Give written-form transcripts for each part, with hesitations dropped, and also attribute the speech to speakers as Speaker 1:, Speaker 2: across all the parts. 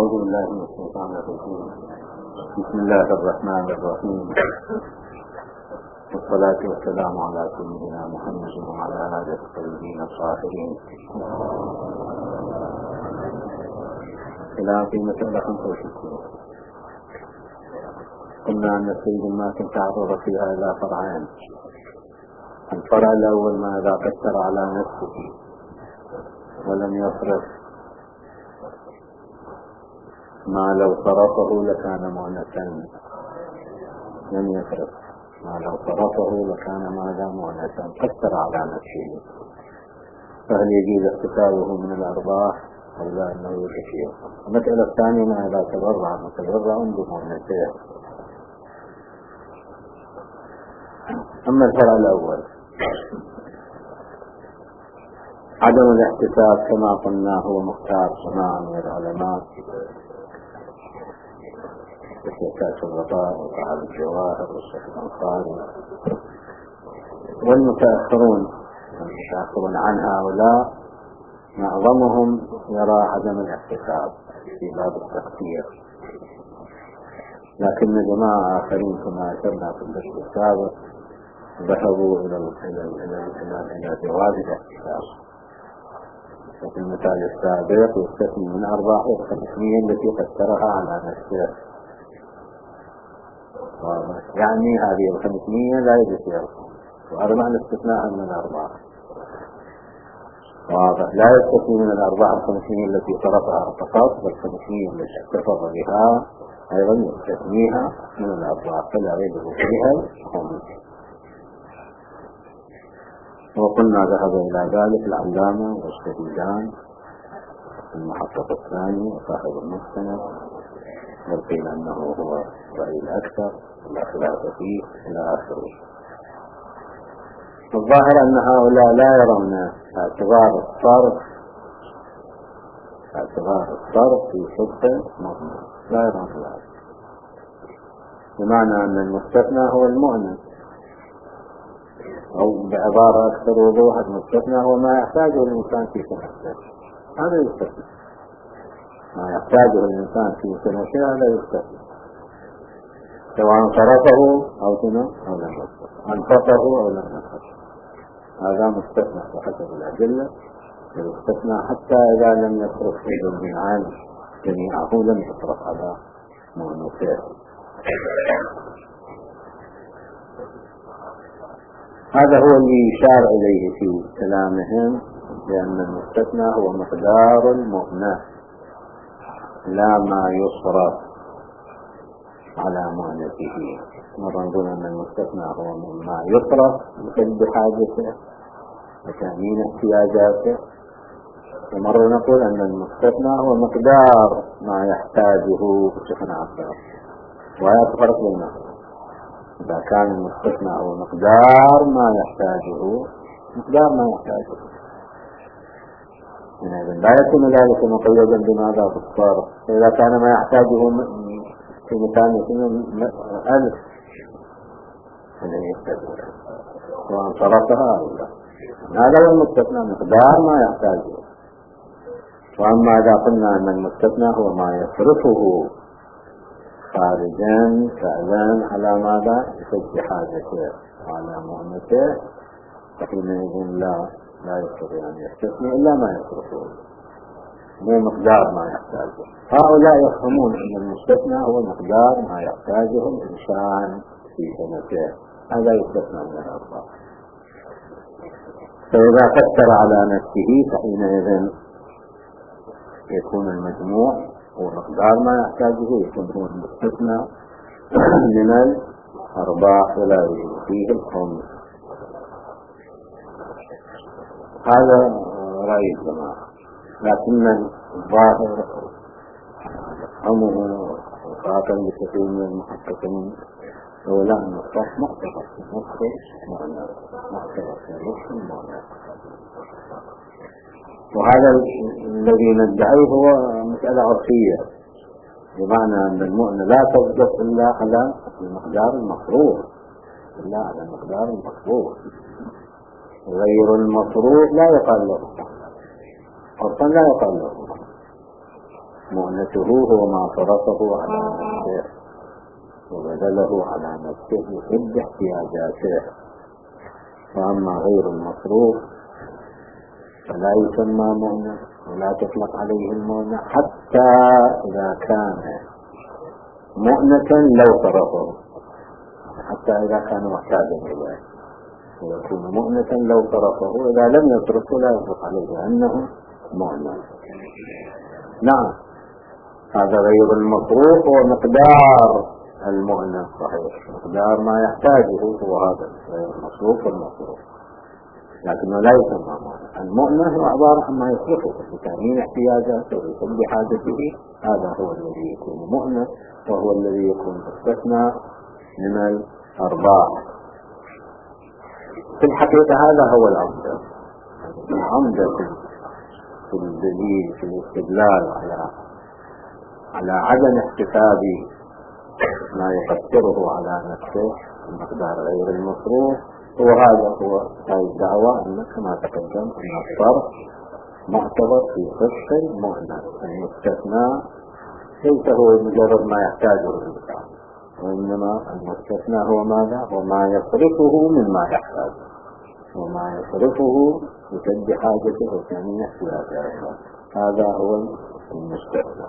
Speaker 1: أعوذ بالله من الشيطان الرجيم. بسم الله الرحمن الرحيم، والصلاة والسلام على سيدنا محمد وعلى آله الطيبين الطاهرين. إلى قيمة 65. قلنا أن السيد الماتن تعرض فيها إلى فرعين. الفرع الأول ما إذا قدر على نفسه ولم يصرف ما لو صرفه لكان مؤنثا، لم يصرف ما لو صرفه لكان ماذا مؤنثا، قدر على نفسه، فهل يجوز احتسابه من الأرباح أو لا أنه يكفيه؟ المسألة الثانية ما إذا تبرع متبرع بمؤنثه. أما الفرع الأول عدم الاحتساب كما قلنا هو مختار جماعة من العلماء مثل كاس الغطاء وقاعد الجواهر والشيخ الأنصاري والمتأخرون عن هؤلاء معظمهم يرى عدم الاحتساب في باب التقدير، لكن جماعة آخرين كما أشرنا في الدرس السابق ذهبوا إلى جواز الاحتساب. وفي المثال السابق يستثني من أرباح الخمسمية التي قدرها على نفسه، يعني هذه 500 لا يجوز، وأربع الاستثناء من الأرباح واضح، لا يستثني من الأرباح 500 التي صرفها فقط، بل 500 التي احتفظ بها أيضا يستثنيها من الأرباح، فلا يجوز فيها الخمس. وقلنا ذهب إلى ذلك العلامة والشهيدان المحقق الثاني وصاحب المستند، وقيل أنه هو الرأي الأكثر لا خلاف فيه إلى آخره. الظاهر أن هؤلاء لا يرون اعتبار الصرف في حكم مؤمن، لا يرون ذلك، بمعنى أن المستثنى هو المؤمن، أو بعبارة أكثر وضوح المستثنى هو ما يحتاجه الإنسان في سنته، هذا يستثنى، ما يحتاجه الإنسان في سنته هذا يستثنى، سواء صرفه أو سنة أو لم يصرف، أنفقه أو لم ينفقه، هذا مستثنى بحسب الأدلة. يستثنى حتى إذا لم يصرف في الجمعان جميعه لم يصرف على مؤنثه. هذا هو اللي يشار إليه في كلامهم، لأن المستثنى هو مقدار المؤنث لا ما يصرف على مؤنثه. مرة نقول أن المستثنى هو ما يصرف لسد حاجته وتأمين احتياجاته، ومرة نقول أن المستثنى هو مقدار ما يحتاجه بشكل عام، وهذا فرق بينهم. إذا كان المستثنى هو مقدار ما يحتاجه إذن لا يكون ذلك مقيدا بماذا في الصرف. إذا كان ما يحتاجه في مكان يكون 1000 الذي يحتاجه سواء صرفها أو لا، هذا هو المستثنى مقدار ما يحتاجه. وأما إذا قلنا أن المستثنى هو ما يصرفه خارجا فعلا على ماذا يسد حاجته على مؤنثه، فحينئذ لا يستطيع أن يستثني إلا ما يصرفه، مو مقدار ما يحتاجه. هؤلاء يفهمون أن المستثنى هو مقدار ما يحتاجه الإنسان في سنته، هذا يستثنى من الأرباح. فإذا قدر على نفسه فحينئذ يكون المجموع هو مقدار ما يحتاجه، يكون هو المستثنى من الأرباح ولا يجوز فيه الخمس. هذا رأي الجماعة، لكن الظاهر أمره وخاطر بكثير من المحققين هو لا أن الصف مختلف مؤنث، وهذا الذي ندعيه هو مسألة عرفية، بمعنى أن المؤنة لا تصدق إلا على المقدار المفروض، غير المفروض لا يقال له عرفا، لا يقال له. مؤنته هو ما صرفه على نفسه وبذله على نفسه يسد احتياجاته. وأما غير المصروف فلا يسمى مؤنة ولا تطلق عليه المؤنة، حتى إذا كان مؤنة لو صرفه، حتى إذا كان محتاجا إليه ويكون مؤنة لو صرفه، إذا لم يصرفه لا يطلق عليه أنه مؤنة. نعم، هذا غير المصروف هو مقدار المؤنة، صحيح، مقدار ما يحتاجه هو هذا غير المصروف والمصروف، لكنه لا يسمى مؤنة. المؤنة هو عبارة عن ما يصرفه لتأمين احتياجاته ويسد حاجته، هذا هو الذي يكون مؤنة، وهو الذي يكون مستثنى من الأرباح. في الحقيقة هذا هو العمدة في الدليل في الاستدلال على عدم احتساب ما يقدره على نفسه المقدار غير المصروف. هو هاي الدعوة أن كما تقدم أن الصرف معتبر في صدق المؤنة، المستثنى ليس هو مجرد ما يحتاجه الإنسان، وإنما المستثنى هو ماذا؟ هو ما يصرفه مما يحتاج، وما يصرفه يسد حاجته وتأمين احتياجاته، هذا هو المستثنى.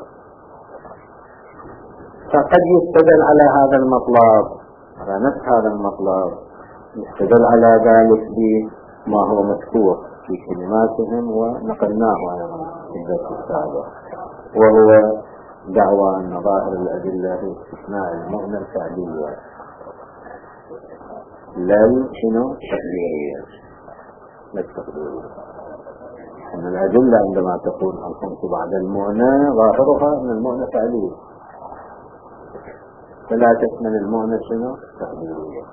Speaker 1: فقد يستدل على هذا المطلب، على نفس هذا المطلب، يستدل على ذلك بما هو مذكور في كلماتهم ونقلناه أيضا في الدرس السابق، وهو دعوى أن ظاهر الأدلة هي استثناء المؤنة الفعلية لا تقديرية. أن الأدلة عندما تكون الخمس بعد المؤنة ظاهرها أن المؤنة فعلية، فلا تشمل المؤنة تقديرية.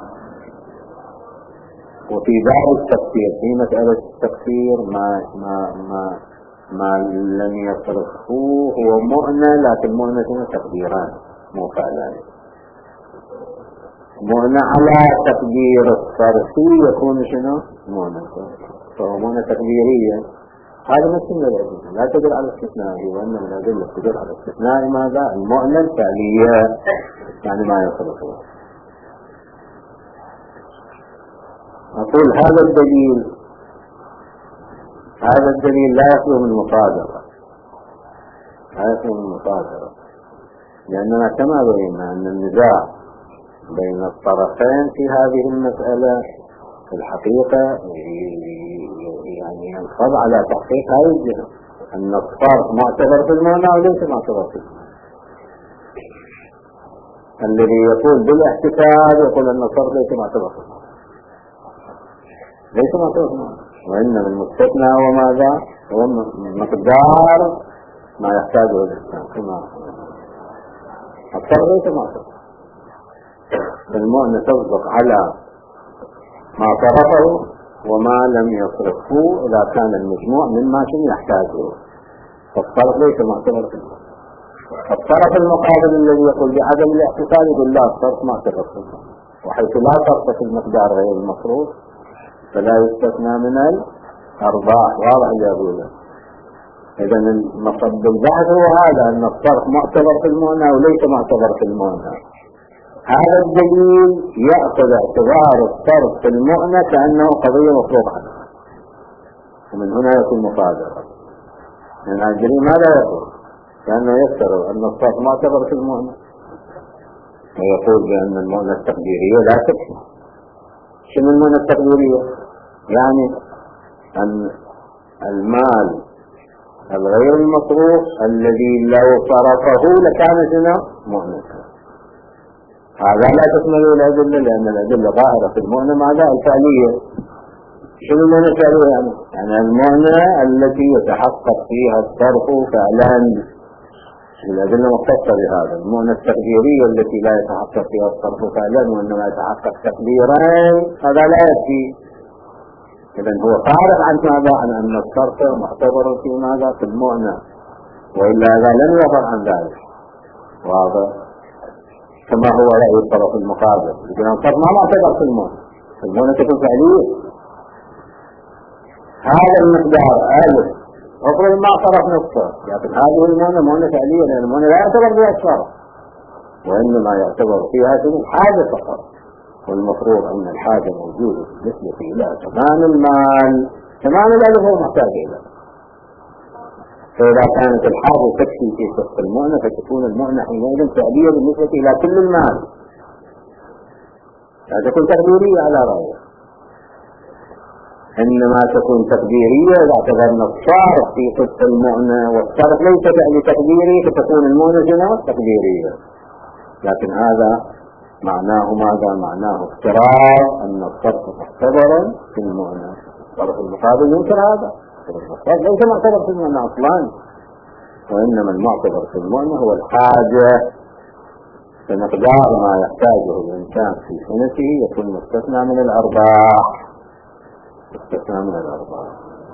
Speaker 1: وفي باب التفسير، في مسألة التفسير ما لم يصرفه هو مؤنة، لكن مؤنة تقديران مو فعلان. مؤنة على تقدير الصرفي يكون مؤنة، فهو مؤنة تقديرية. هذا مثل الأدلة لا تدل على استثنائه، وإنما الأدلة تدل على استثناء ماذا؟ المؤنة الفعلية، يعني ما يصرفه. أقول هذا الدليل لا يخلو من مصادرة، لأننا كما بينا أن النزاع بين الطرفين في هذه المسألة في الحقيقة يعني ينصب على تحقيق هذه الجهة، أن الصرف معتبر في المعنى وليس معتبر في المعنى. الذي يقول بالاحتساب يقول أن الصرف ليس معتبر في المعنى، ليس معتبر في المعنى، وإنما المستثنى هو ماذا؟ هو مقدار ما يحتاجه الإنسان، كما الصرف ليس معتبر. المؤنة تصدق على ما صرفه وما لم يصرفه إذا كان المجموع مما يحتاجه، فالصرف ليس معتبر في المؤنة. الطرف المقابل الذي يقول بعدم الاحتساب يقول لا، الصرف معتبر في المؤنة، وحيث لا صرف في المقدار غير المصروف فلا يستثنى من الأرباح. واضح يا أبونا؟ إذا المصب البحث هو هذا، أن الصرف معتبر في المؤنة وليس معتبر في المؤنة. هذا الدليل يأخذ اعتبار الصرف في المؤنة كأنه قضية مفروض عنها، ومن هنا يكون مصادرة. لأن الدليل ماذا يقول؟ كأنه يفترض أن الصرف معتبر في المؤنة، ويقول بأن المؤنة التقديرية لا تكفي. شنو المؤنة التقديرية؟ يعني أن المال الغير المصروف الذي لو صرفه لكان مؤنة، هذا لا تشمله الأدلة، لأن الأدلة ظاهرة في المؤنة ماذا؟ الفعلية. شنو المؤنة الفعلية؟ يعني المؤنة التي يتحقق فيها الصرف فعلا، الأدلة مختصة بهذا. المؤنة التقديرية التي لا يتحقق فيها الصرف فعلا وإنما يتحقق تقديرا، هذا لا يكفي. إذن هو فارغ عن ماذا؟ عن أن الصرف معتبر في ماذا؟ في المؤنة، وإلا هذا لن يظهر عن ذلك. واضح؟ كما هو رأي الطرف المقابل، لكن الصرف ما معتبر في المؤنة تكون فعلية. هذا المقدار ألف افرض ما صرف نصفه، لكن هذه المؤنة مؤنة فعلية، لأن المؤنة لا يعتبر بها الصرف، وإنما يعتبر فيها الحاجة فقط. والمفروض أن الحاجة موجودة بالنسبة إلى تمام المال، تمام الألف هو محتاج إليه. فإذا كانت الحاجة تكفي في صفة المؤنة فتكون المؤنة حينئذ فعلية بالنسبة إلى كل المال، لا تكون تقديرية على رأيه. إنما تكون تقديرية إذا اعتبرنا الصرف في صفة المؤنة، والصرف ليس فعل تقديري، فتكون المؤنة تقديرية. لكن هذا معناه ماذا؟ معناه افتراض أن الصرف معتبر في المؤنة. الصرف المقابل ينكر هذا، الصرف ليس معتبر في المؤنة أصلا، وإنما المعتبر في المؤنة هو الحاجة، فمقدار ما يحتاجه الإنسان في سنته يكون مستثنى من الأرباح، مستثنى من الأرباح.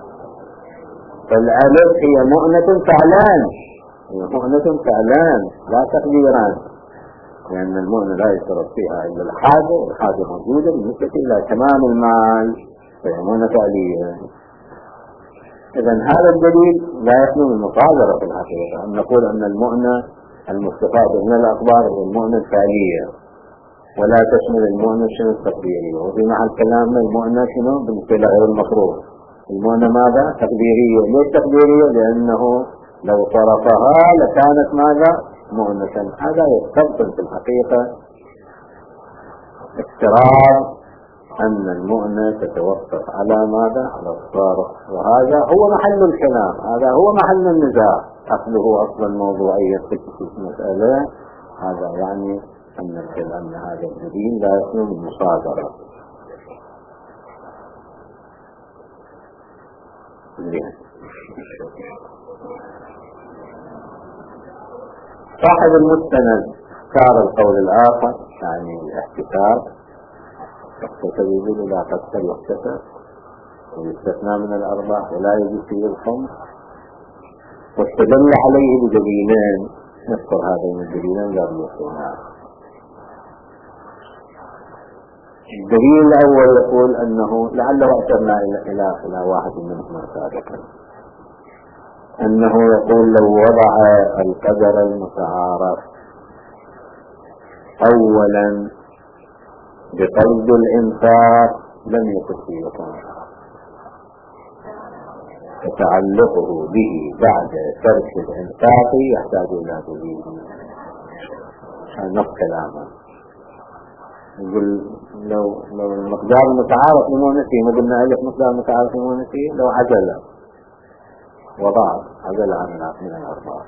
Speaker 1: فالألف هي مؤنة فعلان، هي مؤنة فعلان لا تقديران، لأن المؤنة لا يشترط فيها إلا الحاجة، والحاجة موجودة بالنسبة إلى تمام المال، فهي مؤنة فعلية. إذن هذا الدليل لا يخلو من المقابلة في الحقيقة، أن نقول أن المؤنة المستفادة من الأخبار هي المؤنة الفعلية، ولا تشمل المؤنة شنو التقديرية. وفي محل كلامنا المؤنة شنو بالنسبة لغير المفروض، المؤنة ماذا؟ تقديرية. ليش تقديرية؟ لأنه لو صرفها لكانت ماذا؟ مؤنة. هذا يستبطن في الحقيقة افتراض أن المؤنة تتوقف على ماذا؟ على الصرف، وهذا هو محل الكلام، هذا هو محل النزاع، أصله أصلا موضوعية في المسألة. هذا يعني أن هذا الدليل لا يكون مصادرة. صاحب المستند اختار القول الآخر، يعني الاحتساب، يقول لا تكسر يحتسب ويستثنى من الأرباح ولا يجب فيه الخمس، واستدل عليه بدليلين، نذكر هذين الدليلين قبل الصناعة. الدليل الأول يقول أنه لعله أشرنا إلى واحد منهما سابقا، أنه يقول لو وضع القدر المتعارف أولا بقصد الإنفاق لم يكن فيه خمس، فتعلقه به بعد ترك الإنفاق يحتاج إلى دليل. نفس كلامه يقول لو المقدار المتعارف لمؤنثه، ما قلنا ألف مقدار متعارف لمؤنثه، لو عجل وضع عجل عن من الأرباح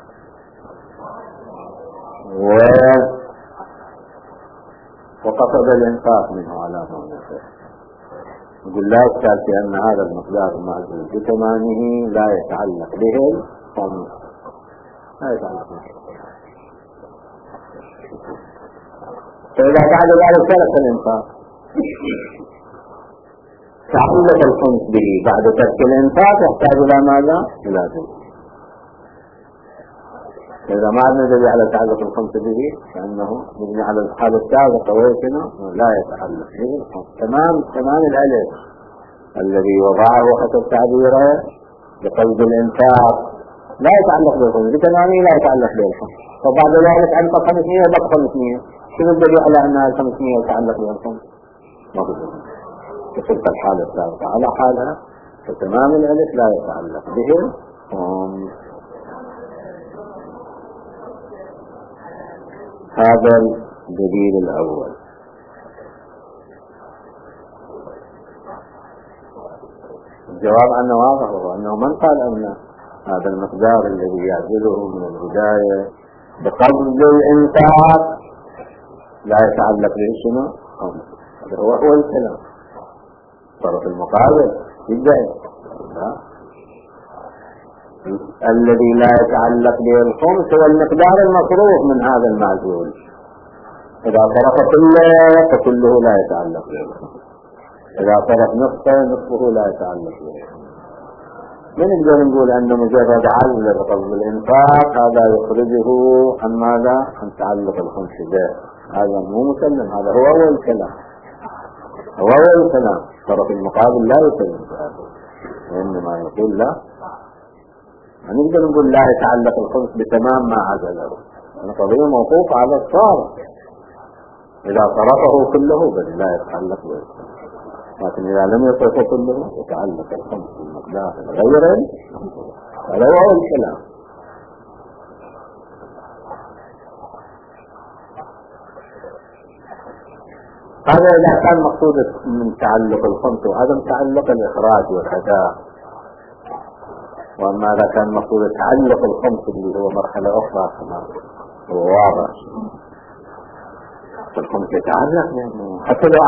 Speaker 1: وقصد الإنفاق منه على مؤنثه، يقول لا يشكل في أن هذا المقدار المعزول بثمانه لا يتعلق به الخمس، لا يتعلق به. فإذا بعد ذلك ترك الإنفاق تعلق الخمس به بعد ترك الإنفاق يحتاج إلى ماذا؟ إلى دليل. إذا ما عندنا دليل على تعلق الخمس به فإنه مبني على الحالة السابقة ويكنه لا يتعلق به الخمس. تمام الألف الذي وضعه حسب تعبيره بقصد الإنفاق لا يتعلق بالخمس، بتمامه لا يتعلق بالخمس. فبعد ذلك أنت 500 بقى 500، شنو الدليل على أن 500 يتعلق بالخمس؟ ما في دليل. تلك الحالة السابقة على حالها، فتمام الألف لا يتعلق به الخمس. هذا الدليل الأول. الجواب عنه واضح، هو أنه من قال أن هذا المقدار الذي يعزله من البداية بقصد الإنفاق لا يتعلق به شنو؟ هذا هو الكلام. طرف المقابل يدعي الذي لا يتعلق به الخمس هو المقدار المصروف من هذا المعزول. إذا صرف كله فكله لا يتعلق به الخمس، إذا صرف نصفه لا يتعلق به. من نقدر نقول أن مجرد عزل بقصد الإنفاق هذا يخرجه عن ماذا؟ عن تعلق الخمس به. هذا مو مسلم، هذا هو أول كلام، هو أول كلام. طرف المقابل لا يسلم بهذا، وإنما يقول لا، نقدر نقول لا يتعلق الخمس بتمام ما عزله، القضية موقوفة على الصارف، إذا صرفه كله بل لا يتعلق به، لكن إذا لم يصرفه كله يتعلق الخمس بالمقدار غير هذا هو الكلام. هذا إذا كان مقصود من تعلق الخمس وعدم تعلق الإخراج والأداء. وأما إذا كان مقصود تعلق الخمس اللي هو مرحلة أخرى كما هو واضح، الخمس يتعلق يعني حتى لو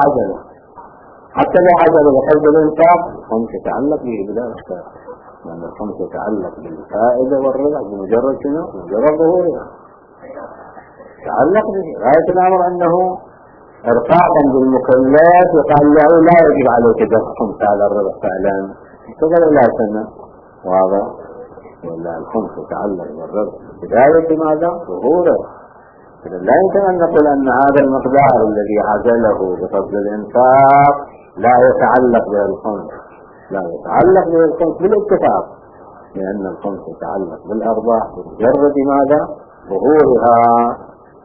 Speaker 1: عجل بقلب الإنفاق الخمس يتعلق به بلا إشكال، لأن الخمس يتعلق بالفائدة والربح بمجرد شنو؟ بمجرد ظهورها يتعلق به. غاية الأمر أنه ارفاقا بالمكلف وقال له لا يجب عليك دفع خمس على الربح فعلا تقول لا سنة واضح، ولا الخمس يتعلق بالربح بداية ماذا؟ ظهوره. إذا لا يمكن أن نقول أن هذا المقدار الذي عزله بفضل الإنفاق لا يتعلق به الخمس، لا يتعلق به الخمس بالاتفاق، لأن الخمس يتعلق بالأرباح بمجرد ماذا؟ ظهورها.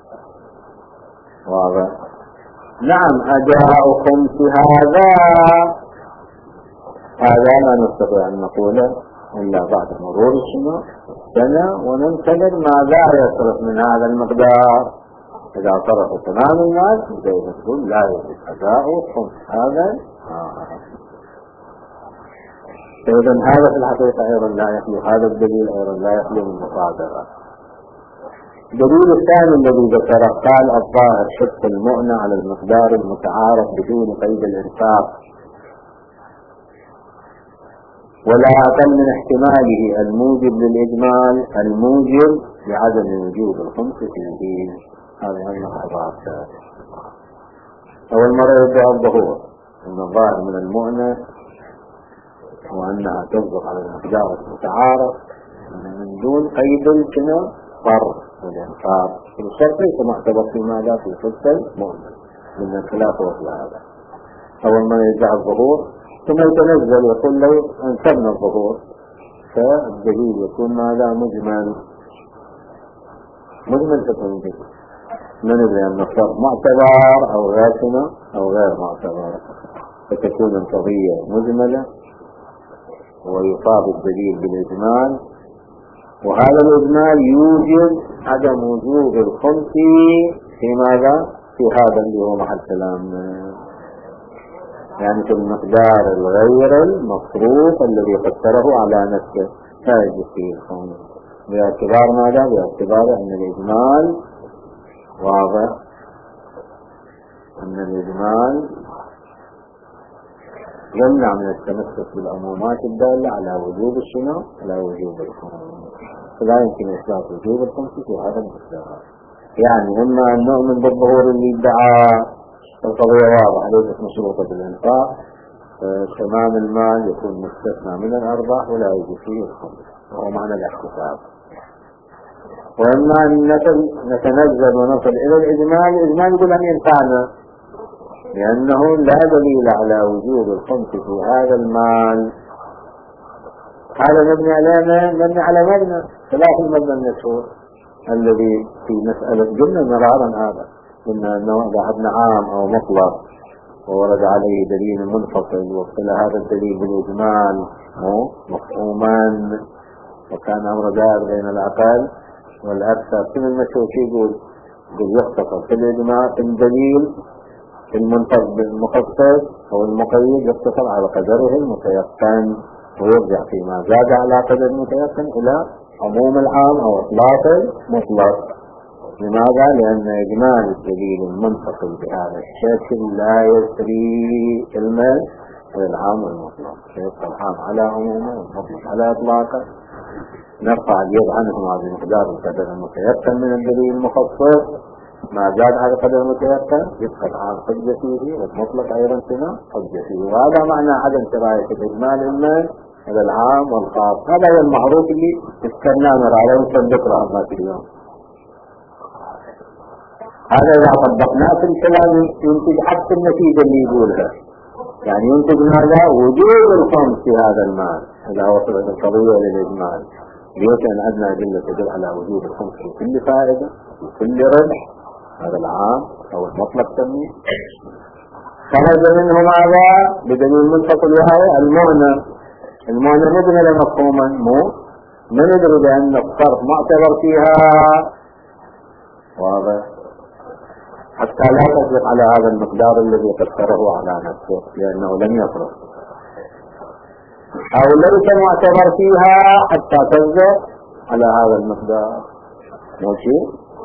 Speaker 1: واضح. نعم أداء خمس هذا ما نستطيع أن نقوله إلا بعد مرور سنة وننتظر ماذا يصرف من هذا المقدار. إذا صرف تمام المال زي ما تقول لا يجب أداء خمس هذا. إذن هذا في الحقيقة أيضا لا يخلو، هذا الدليل أيضا لا يخلو من مصادرة. الدليل الثاني الذي ذكره قال الظاهر شق المؤنة على المقدار المتعارف بدون قيد الإنفاق، ولا أقل من احتماله الموجب للإجمال الموجب لعدم وجود الخمس فيه. هذه الملاحظات. أول مرة يدعى الظهور أن الظاهر من المؤنة وأنها تصدق على المقدار المتعارف من دون قيد الفرق والإنفاق. الشرط ليس معتبر في ماذا في قصة المؤمن من الخلاف وفي هذا. أول ما يدعى الظهور ثم يتنزل يقول لو انسبنا الظهور فالدليل يكون ماذا؟ مجمل تكون به من لأن الشرط معتبر أو غاشمة أو غير معتبر، فتكون القضية مجملة ويصاب الدليل بالإجمال، وهذا الإجمال يوجد عدم وجود الخمس في ماذا؟ في هذا اللي هو محل كلام، يعني في المقدار الغير المصروف الذي قدره على نفسه لا يجب فيه الخمس، باعتبار ماذا؟ باعتبار أن الإجمال واضح، أن الإجمال يمنع من التمسك بالعمومات الدالة على وجوب الشنو؟ على وجوب الخمس، فلا يمكن إثبات وجوب الخمس في هذا المقدار. يعني إما أن نؤمن بالظهور اللي ادعى القضية واضحة ليست مشروطة بالإنفاق، تمام المال يكون مستثنى من الأرباح ولا يجب فيه الخمس وهو معنى الاحتساب، وإما أن نتنزل ونصل إلى الإجمال يقول أن ينفعنا لأنه لا دليل على وجود الخمس في هذا المال. هذا مبني على مبنى خلاف المبنى المشهور الذي في مسألة قلنا مرارا هذا، قلنا أنه إذا ابن عام أو مطلق وورد عليه دليل منفصل وقل هذا الدليل بالإجمال مفهوما وكان أمر دار بين الأقل والأكثر، كل المشهور يقول يختصر في الإجمال في الدليل المخصص أو المقيد يختصر على قدره المتيقن ويرجع فيما زاد على قدر المتيقن إلى عموم العام أو إطلاق المطلق. لماذا؟ لأن إجمال الدليل المنفصل بهذا الشكل لا يسري كلمة العام والمطلق، فيبقى العام على عمومه والمطلق على إطلاقه، نرفع اليد عنهم هذه مقدار القدر المتيقن من الدليل المخصص، ما زاد على قدر المتيقن يبقى العام حجة فيه والمطلق أيضا سنة حجة فيه، وهذا معنى عدم سراية الإجمال المال هذا العام والخاص. هذا هو المعروف اللي ذكرناه مرة ونذكره هذا اليوم. هذا إذا طبقناه في الكلام ينتج حتى النتيجة اللي يقولها، يعني ينتج ماذا؟ وجود الخمس في هذا المال إذا وصلت القضية للإجمال، ليس أن أدنى أدلة تدل على وجوب الخمس في كل فائدة وكل ربح، هذا العام أو المطلق تسميه. خرج منه ماذا؟ بدليل منفصل وهو المعنى. المعنى مبنى لمفهوما ما ندري بأن الصرف معتبر فيها، واضح، حتى لا تصدق على هذا المقدار الذي قدره على نفسه لأنه لم يصرف، أو ليس معتبر فيها حتى تصدق على هذا المقدار. ماشي.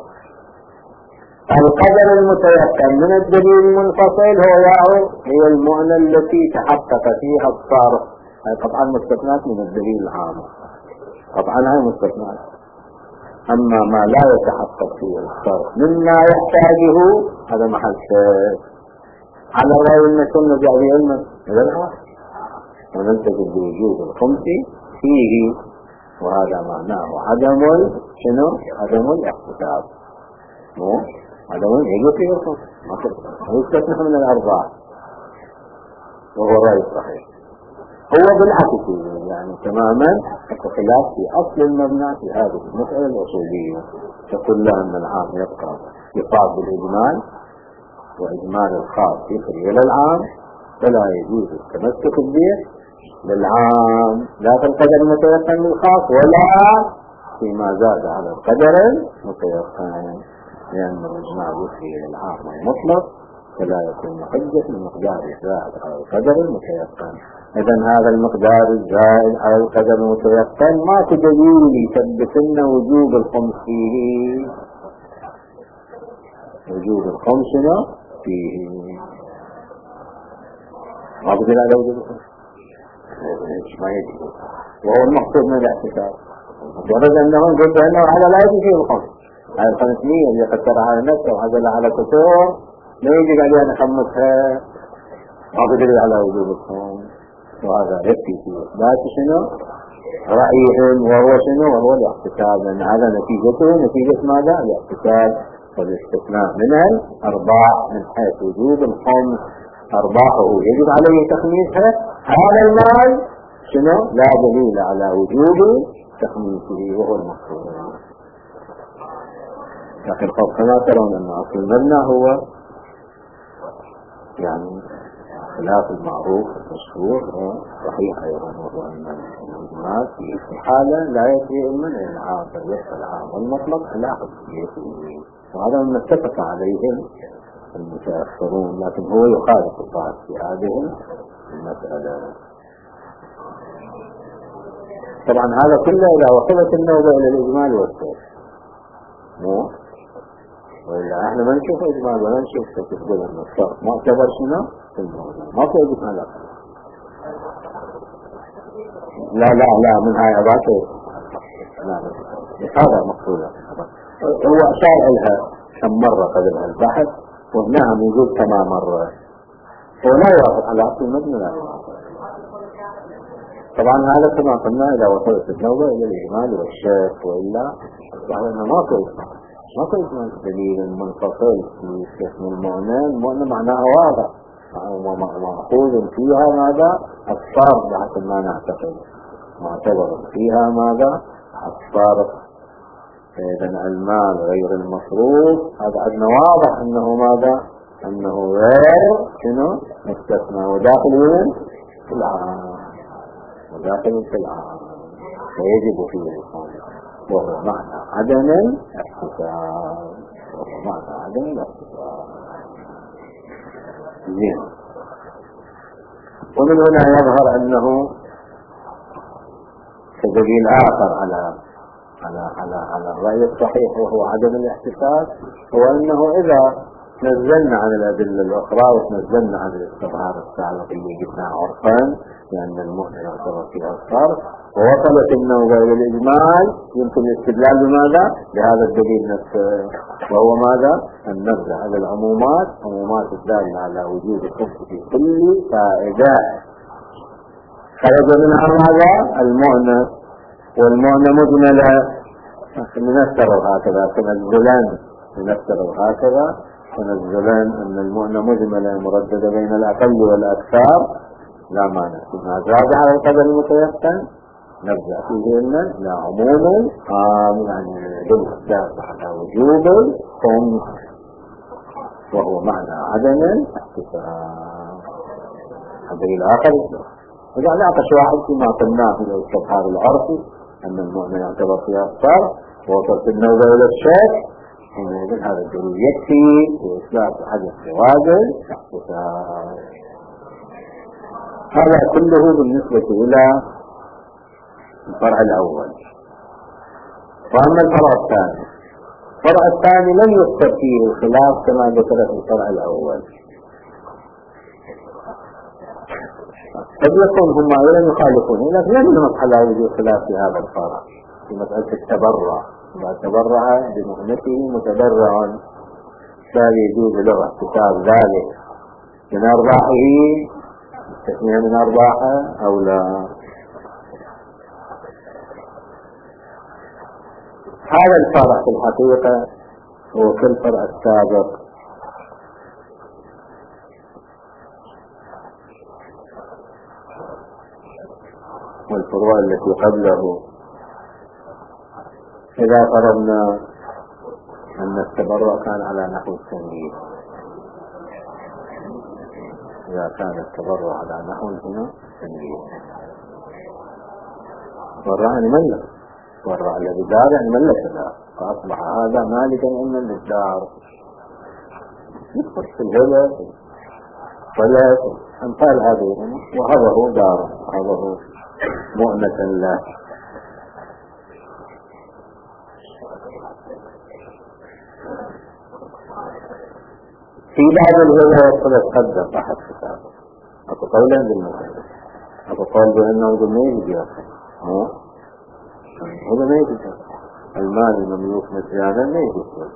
Speaker 1: القدر المتيقن من الدليل المنفصل هي المعنى التي تحقق فيها الصرف، هي طبعا مستثنات من الدليل العام، طبعا هي مستثنات. أما ما لا يتحقق فيه الصرف مما يحتاجه هذا محل شيء. على الرأي أن كنا جاء علما غيرها وننتج بوجود الخمس فيه، وهذا معناه عدم عدم الاحتساب. عدم يجب فيه الخمس يستثنى من الأرباح، وهو رأي صحيح. هو بالعكس يعني تماما الخلاف في أصل المبنى في هذه المسألة الأصولية، تقول لها أن العام يبقى يقاس بالإجمال، وإجمال الخاص يخرج إلى العام، فلا يجوز التمسك به للعام لا في القدر المتيقن للخاص ولا فيما زاد على القدر المتيقن، لأن الإجمال يخرج إلى العام المطلق فلا يكون حجة لمقدار الزائد على القدر المتيقن. إذن هذا المقدار الزائد على القدر المتيقن ما تدليل يثبتن وجوب الخمس فيه، وجوب الخمس فيه ما بدل على وجوب الخمس ما يجب، وهو المقصود من الاحتساب. مجرد أنهم قلت أنه هذا لا يجب فيه الخمس، هذه 500 اللي قدرها على نفسه وعزل على كتور لا يجب عليه أن أخمسها، ما بدل على وجوب الخمس. وهذا يكفي في إثبات شنو؟ رأيهم، وهو شنو؟ وهو الاحتساب، لأن هذا نتيجته نتيجة ماذا؟ الاحتساب والاستثناء من الأرباح، من حيث وجوب الخمس أرباحه يجب عليه تخميسها. هذا المال شنو؟ لا دليل على وجوب تخميسه، وهو المقصود. لكن كما ترون أن أصل المبنى هو يعني خلاف المعروف المشهور صحيح أيضا، وهو أن الإجمال في استحالة لا يجري من العام، بل يبقى العام والمطلق لا حجيته، وهذا ما اتفق عليهم المتأخرون، لكن هو يخالف البعض في هذه المسألة. طبعا هذا كله إذا وصلت النوبة إلى الإجمال والسيف، وإلا احنا ما نشوف إجمال ولا نشوف تقول أن الصرف معتبر شنو؟ ما في إجمال. لا من هاي أباته لا هذا مقصودة. هو أشار لها كم مرة قبل البحث، وهناها موجود كما مرة، هو لا يوافق على أصل المبنى. لا طبعا هذا كما قلنا إذا وصلت النوبة إلى الإجمال والشيخ، وإلا أصبح لنا ما في إجمال دليل منفصل في اسم المعنى معناها واضح، ومأخوذ فيها ماذا؟ الصرف بحسب ما نعتقد، معتبر فيها ماذا؟ الصرف. إذن المال غير المصروف هذا عندنا واضح أنه ماذا؟ أنه غير شنو؟ مستثنى وداخل في العام، وداخل في العام ويجب فيه الخمس، وهو معنى عدم الاحتساب، وهو معنى عدم الاحتساب. زين. ومن هنا يظهر أنه كدليل آخر على الرأي الصحيح وهو عدم الاحتساب، هو أنه إذا نزلنا عن الأدلة الأخرى وتنزلنا عن الاستظهار السابق اللي جبنا عرفا لأن المؤمن يعتبر فيها الصرف، ووصلت النوبة إلى الإجمال، يمكن الاستدلال بماذا؟ بهذا الدليل نفسه، وهو ماذا؟ النبذ على العمومات، عمومات الدالة على وجود الخمس في كل فائدة. خرج منها ماذا؟ المؤنث، والمؤنث مجملة، نفترض هكذا نفترض هكذا ونزلان أن المؤنة مجملة مرددة بين الأقل والأكثر لا مانع، ما زاد على القدر المتيقن نرجع فيه إلى عموما يعني بالإحداث على وجوب الخمس، وهو معنى عدم الاحتساب. الدليل الآخر إذا ناقش واحد فيما قلناه في الاستبحار العرفي أن المؤمن يعتبر فيها أخطار ووصلت النوبة إلى الشك، حينئذ هذا الدليل يكفي لإثبات حدث جواز الاحتساب. هذا كله بالنسبة إلى الفرع الأول. وأما الفرع الثاني، الفرع الثاني لم يذكر فيه الخلاف كما ذكر في الفرع الأول. قد يكون هم أولا يخالفون، لكن لم ينص على وجود خلاف في هذا الفرع في مسألة التبرع. إذا تبرع بمهنته متبرع لا يجوز له احتساب ذلك من أرباحه، تسمية من أرباحه أو لا. هذا الفرع في الحقيقة هو كالفرع السابق، والفروع التي قبله. إذا فرضنا أن التبرع كان على نحو التنبيه، إذا كان التبرع على نحو التنبيه تبرع ملك، تبرع الذي دار يعني ملك الدار، فأصبح هذا مالكا إما للدار، يدخل في الهبة فلا أمثال هذه، وهبه دار، هبه مؤنة له. في بعض الهبة يتقدم أحد كتابه، أكو قولا بالمؤنة، أكو قول بأنه ضمين جاء هذا ما يجب المال المملوك مجانا ما يجب.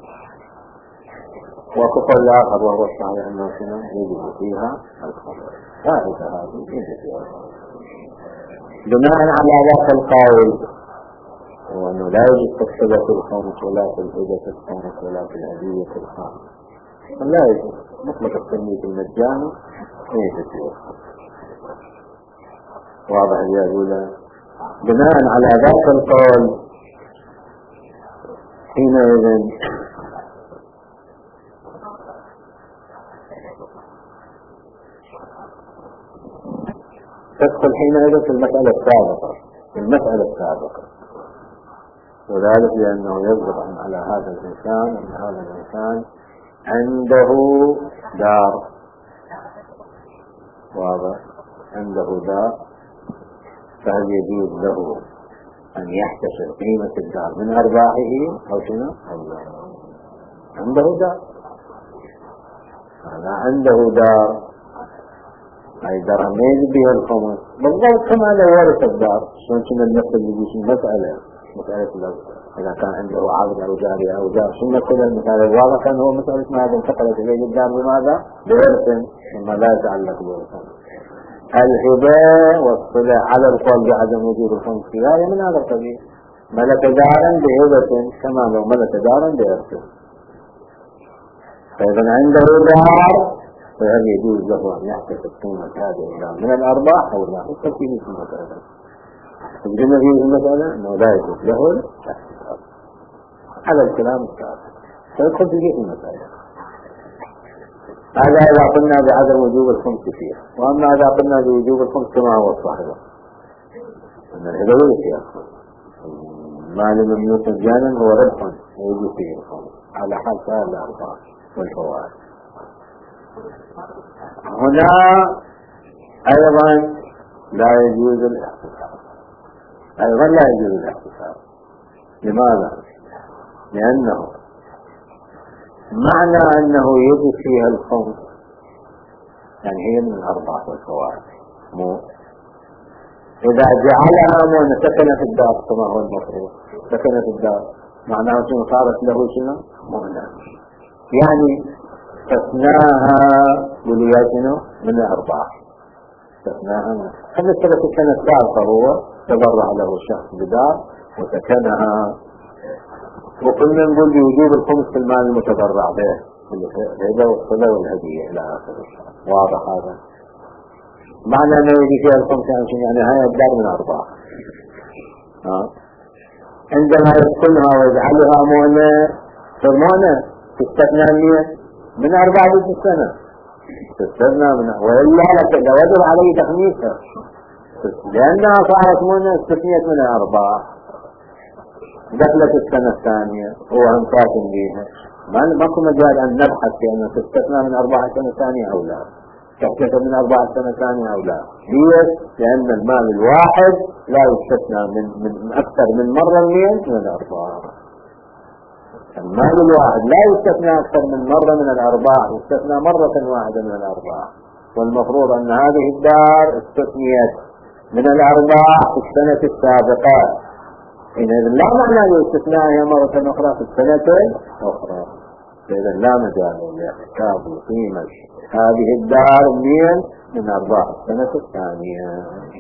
Speaker 1: وقال الآخر وهو الصحيح أنه شنو يجب فيها الخمر، فائدة هذه يجب فيها الخمر. بناء على ذاك القول وأنه لا يجب تكسبة الخمس ولا في الهدى الخمس ولا في الهدية الخمس، لا يجب مطلق التنمية المجاني ما يجب فيها الخمر. واضح يا أولا. بناء على ذاك القول حينئذ تدخل حينئذ في المسألة السابقة، وذلك لأنه يصدق على هذا الإنسان أن هذا الإنسان عنده دار، واضح، عنده دار، فهل يجوز له أن يحتسب قيمة الدار من أرباحه أو شنو؟ عنده دار، هذا عنده دار، أي درهم ما يجب بها الخمس بالضبط كما لو ورث الدار. شلون كنا نقصد في مسألة إذا كان عنده عقد أو جارية أو دار، شو نقول المثال الواضح كان هو مسألة ما هذا انتقلت إليه الدار بماذا؟ بورث، ثم لا يتعلق بورث. الهبة والصلة على القول بعدم وجود الخمس فيها من هذا القبيل، ملك دارا بهبة كما لو ملك دارا بإرث. فإذا عنده دار فهل يجوز له أن يحتسب قيمة هذه الدار من الأرباح أو لا؟ التفصيل في المسألة. الجملة في المسألة أنه لا يجوز له الاحتساب على الكلام السابق، فيدخل في المسألة. هذا إذا قلنا بعدم وجوب الخمس فيها. وأما إذا قلنا بوجوب الخمس كما هو الصحيح أن الهبة فيها الخمس، المال مملوك مجانا هو ربح يجب فيه الخمس على حال سائر الأرباح والفوائد. هنا أيضا لا يجوز الاحتساب، أيضا لا يجوز الاحتساب. لماذا؟ لأنه معنى أنه يجب فيها الخمس يعني هي من الأرباح والفوائد، مو إذا جعلها مؤنة سكن في الدار كما هو المفروض، سكن في الدار معناه شنو؟ صارت له شنو؟ مؤنة، يعني استثناها بلياتنا من الأرباح، استثناها خلنا السنة السابقة هو تبرع له الشخص بدار وسكنها، وكنا نقول بوجوب الخمس في المال المتبرع به الهبة والصلة والهدية إلى آخره. واضح هذا؟ معنى أنه يجي فيها الخمس يعني هاي الدار من 4. عندما يسكنها ويجعلها مؤنة فالمؤنة تستثنى من 4 السنة تستثنى من، وإلا لوجب عليه تخميسها لأنها صارت مؤنة استثنيت من 4 دخلت السنة الثانية هو أنفاق بها. ماكو مجال أن نبحث في أنه تستثنى من 4 سنة ثانية أو لا، تحدث من 4 سنة ثانية أو لا. ليش؟ لأن المال الواحد لا يستثنى من أكثر من مرة من 4. المال الواحد لا يستثنى أكثر من مرة من 4، يستثنى مرة واحدة من 4. والمفروض أن هذه الدار استثنيت من 4 في السنة السابقة، إذا لا معنى لاستثنائها مرة أخرى في السنة الأخرى. إذا لا مجال لاحتساب قيمة هذه الدار من 4 السنة الثانية.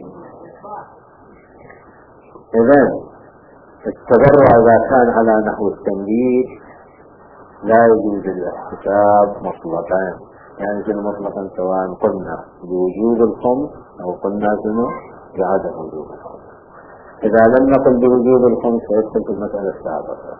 Speaker 1: إذا التبرع إذا كان على نحو التمليك لا يجوز الاحتساب مطلقا، يعني شنو مطلقا؟ سواء قلنا بوجود الخمس أو قلنا شنو بعدم وجود الخمس. إذا لم نقل بوجود الخمس فيدخل في المسألة السابقة،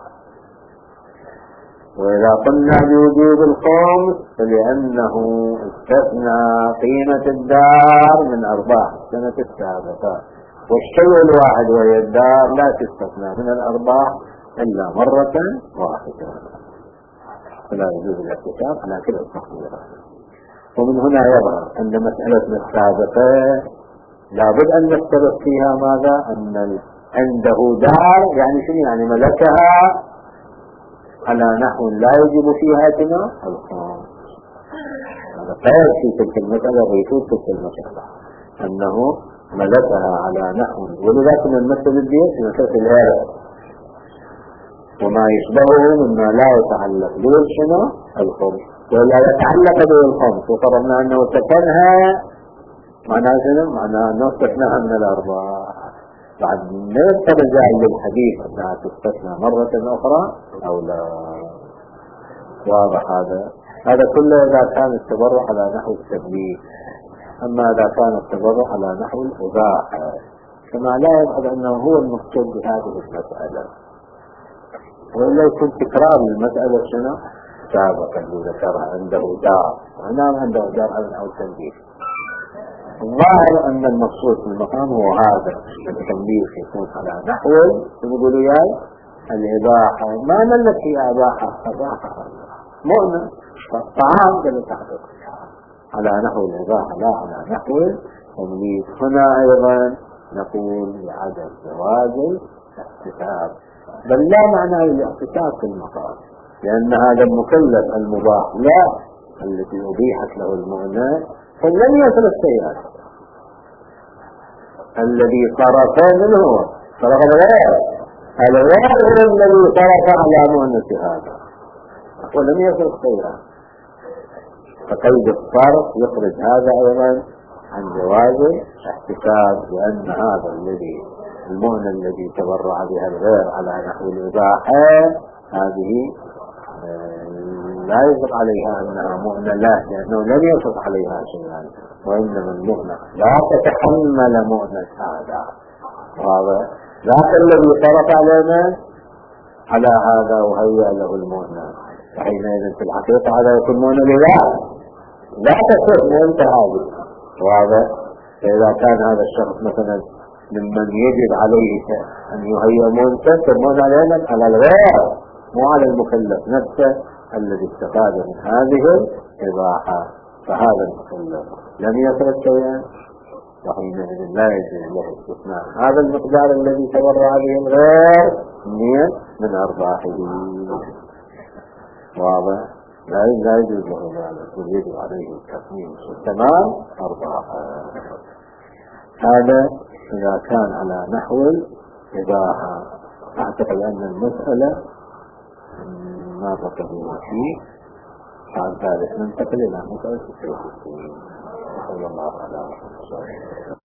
Speaker 1: وإذا قلنا بوجود الخمس فلأنه استثنى قيمة الدار من 4 السنة السابقة، والشيء الواحد وهي الدار لا تستثنى من 4 إلا مرة واحدة، فلا يجوز الاحتساب على كلا التقديرات. ومن هنا يظهر أن مسألة السابقة لابد أن نفترض فيها ماذا؟ أن عنده دار، يعني شنو؟ يعني ملكها على نحو لا يجب فيها كنا الخمس. هذا قيد في تلك المسألة ويفوت تلك المسألة أنه ملكها على نحو، ولذلك نمثل الدين في مسألة الهرب وما يشبهه مما لا يتعلق به شنو الخمس، ولا يتعلق به الخمس، وقررنا أنه سكنها معناها شنو؟ معناها أنه استثناها من 4. بعد ما يترجع للحديث أنها تستثنى مرة أخرى أو لا. واضح هذا كله إذا كان التبرع على نحو التمليك. أما إذا كان التبرع على نحو الإباحة كما لا يبعد أنه هو المقصود بهذه المسألة، وإلا يكون تكرار المسألة شنو سابقا اللي ذكرها عنده دار، ونام عنده دار على نحو التمليك. الظاهر أن المقصود في المقام هو هذا التمليك يكون على نحو يقولوا ياي الإباحة، ما ملك في أباحة مؤمن فالطعام كما تحدث على نحو الإباحة لا على نحو التمليك. هنا أيضا نقول بعدم جواز الاحتساب، بل لا معنى للاحتساب في المقام، لأن هذا المكلف المباح لا التي أبيحت له المؤنة فلن يصل السيئات. الذي صرف منه صرف الغير، الغير الذي صرف على مؤنة هذا ولم يصل السيئات، فقيد الصرف يخرج هذا أيضا عن جواز احتساب، لأن هذا الذي المؤنة الذي تبرع بها الغير على نحو الإباحة هذه لا يطلق عليها أنها مؤنة لا، لأنه لم يطلق عليها شيئا، وإنما المؤنة لا تتحمل مؤنة هذا. وهذا ذاك الذي صرف علينا على هذا وهيأ له المؤنة، فحينئذ في الحقيقة هذا يكون مؤنة لله لا تصف مؤنة هذه. وهذا فإذا كان هذا الشخص مثلا ممن يجب عليه أن يهيئ مؤنة فالمؤنة علينا على الغير مو على المكلف نفسه الذي استفاد من هذه الإباحة، فهذا المكلف لم يترك شيئا وحينئذ لا يجوز له استثناء هذا المقدار الذي تبرع به الغير من أرباحه. واضح؟ لا يجوز له ذلك، يجب عليه التقنين تمام أرباحه. هذا إذا كان على نحو الإباحة. أعتقد أن المسألة ما فقدنا فيه، بعد ذلك ننتقل إلى مسألة التوحيد. صلى الله عليه وسلم.